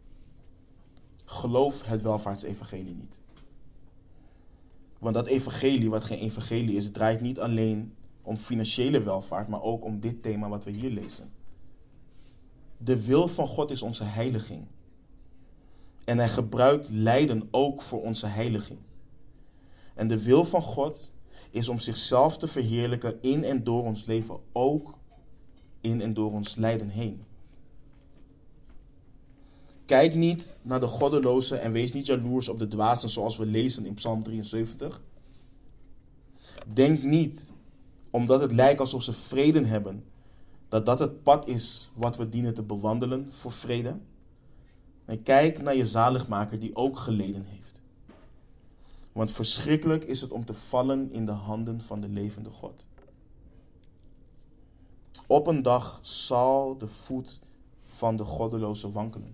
Geloof het welvaartsevangelie niet. Want dat evangelie, wat geen evangelie is, draait niet alleen om financiële welvaart, maar ook om dit thema wat we hier lezen. De wil van God is onze heiliging. En hij gebruikt lijden ook voor onze heiliging. En de wil van God is om zichzelf te verheerlijken in en door ons leven, ook in en door ons lijden heen. Kijk niet naar de goddeloze en wees niet jaloers op de dwazen zoals we lezen in Psalm 73. Denk niet, omdat het lijkt alsof ze vrede hebben, dat dat het pad is wat we dienen te bewandelen voor vrede. En kijk naar je zaligmaker die ook geleden heeft. Want verschrikkelijk is het om te vallen in de handen van de levende God. Op een dag zal de voet van de goddeloze wankelen.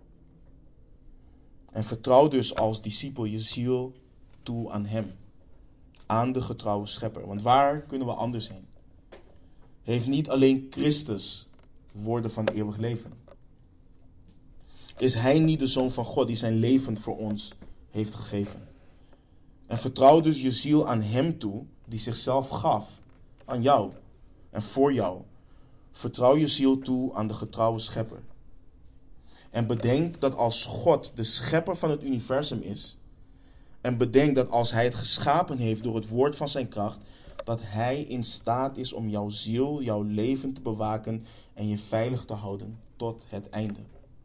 En vertrouw dus als discipel je ziel toe aan hem. Aan de getrouwe schepper. Want waar kunnen we anders heen? Heeft niet alleen Christus woorden van eeuwig leven? Is hij niet de Zoon van God die zijn leven voor ons heeft gegeven? En vertrouw dus je ziel aan hem toe die zichzelf gaf. Aan jou en voor jou. Vertrouw je ziel toe aan de getrouwe schepper. En bedenk dat als God de schepper van het universum is, en bedenk dat als hij het geschapen heeft door het woord van zijn kracht, dat hij in staat is om jouw ziel, jouw leven te bewaken en je veilig te houden tot het einde.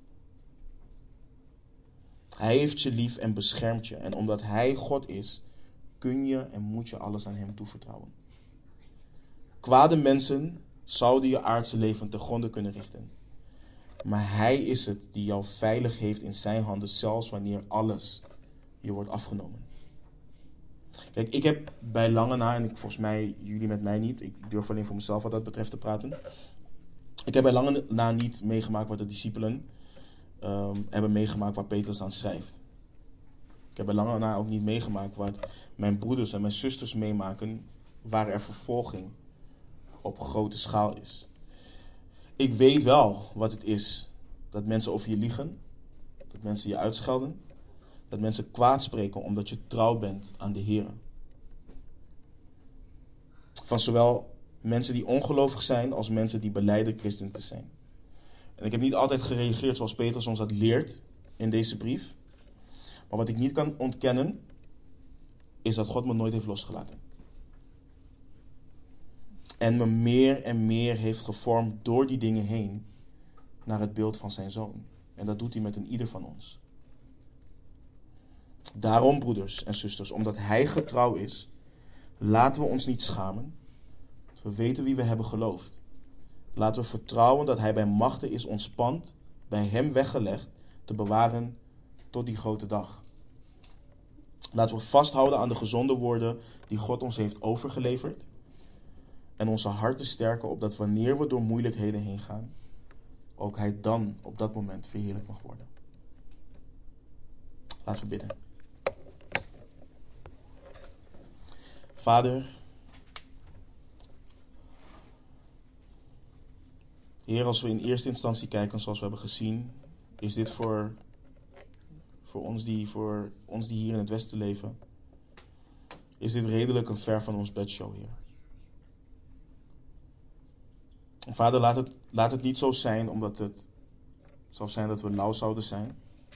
Hij heeft je lief en beschermt je. En omdat hij God is, kun je en moet je alles aan hem toevertrouwen. Kwade mensen zouden je aardse leven ten gronde kunnen richten. Maar hij is het die jou veilig heeft in zijn handen, zelfs wanneer alles je wordt afgenomen. Kijk, ik heb bij lange na, en volgens mij jullie met mij niet, ik durf alleen voor mezelf wat dat betreft te praten. Ik heb bij lange na niet meegemaakt wat de discipelen hebben meegemaakt waar Petrus aan schrijft. Ik heb bij lange na ook niet meegemaakt wat mijn broeders en mijn zusters meemaken waar er vervolging op grote schaal is. Ik weet wel wat het is dat mensen over je liegen, dat mensen je uitschelden, dat mensen kwaad spreken omdat je trouw bent aan de Heer. Van zowel mensen die ongelovig zijn als mensen die belijden christen te zijn. En ik heb niet altijd gereageerd zoals Petrus ons dat leert in deze brief. Maar wat ik niet kan ontkennen, is dat God me nooit heeft losgelaten. En me meer en meer heeft gevormd door die dingen heen naar het beeld van zijn Zoon. En dat doet hij met een ieder van ons. Daarom, broeders en zusters, omdat hij getrouw is, laten we ons niet schamen. We weten wie we hebben geloofd. Laten we vertrouwen dat hij bij machten is ons pand, bij hem weggelegd, te bewaren tot die grote dag. Laten we vasthouden aan de gezonde woorden die God ons heeft overgeleverd. En onze harten sterken opdat wanneer we door moeilijkheden heen gaan, ook hij dan op dat moment verheerlijk mag worden. Laten we bidden. Vader, Heer, als we in eerste instantie kijken zoals we hebben gezien, is dit voor ons die hier in het Westen leven, is dit redelijk een ver van ons bedshow, Heer. En Vader, laat het niet zo zijn omdat het zou zijn dat we lauw zouden zijn.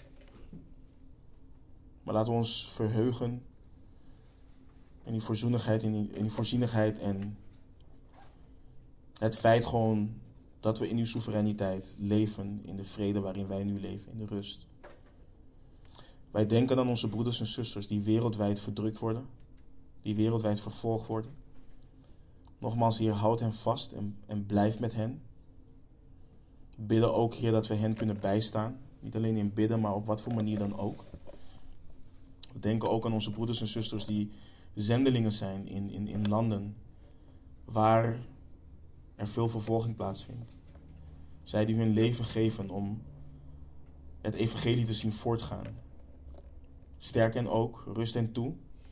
Maar laten we ons verheugen in die voorzienigheid, in die voorzienigheid en het feit gewoon dat we in uw soevereiniteit leven, in de vrede waarin wij nu leven, in de rust. Wij denken aan onze broeders en zusters die wereldwijd verdrukt worden, die wereldwijd vervolgd worden. Nogmaals, Heer, houd hen vast en blijf met hen. We bidden ook, Heer, dat we hen kunnen bijstaan. Niet alleen in bidden, maar op wat voor manier dan ook. We denken ook aan onze broeders en zusters die zendelingen zijn in landen waar er veel vervolging plaatsvindt. Zij die hun leven geven om het evangelie te zien voortgaan. Sterk hen ook, rust hen toe.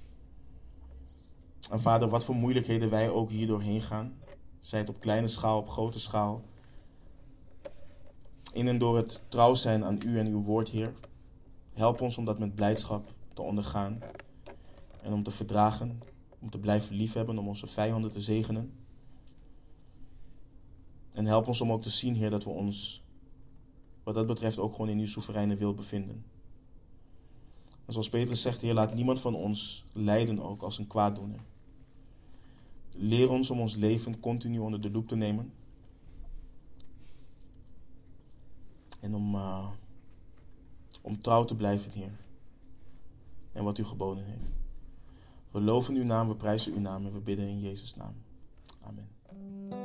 En Vader, wat voor moeilijkheden wij ook hier doorheen gaan, zij het op kleine schaal, op grote schaal, in en door het trouw zijn aan u en uw woord, Heer. Help ons om dat met blijdschap te ondergaan en om te verdragen, om te blijven liefhebben, om onze vijanden te zegenen. En help ons om ook te zien, Heer, dat we ons, wat dat betreft, ook gewoon in uw soevereine wil bevinden. En zoals Petrus zegt, Heer, laat niemand van ons lijden ook als een kwaaddoener. Leer ons om ons leven continu onder de loep te nemen. En om trouw te blijven, Heer. En wat u geboden heeft. We loven uw naam, we prijzen uw naam en we bidden in Jezus' naam. Amen.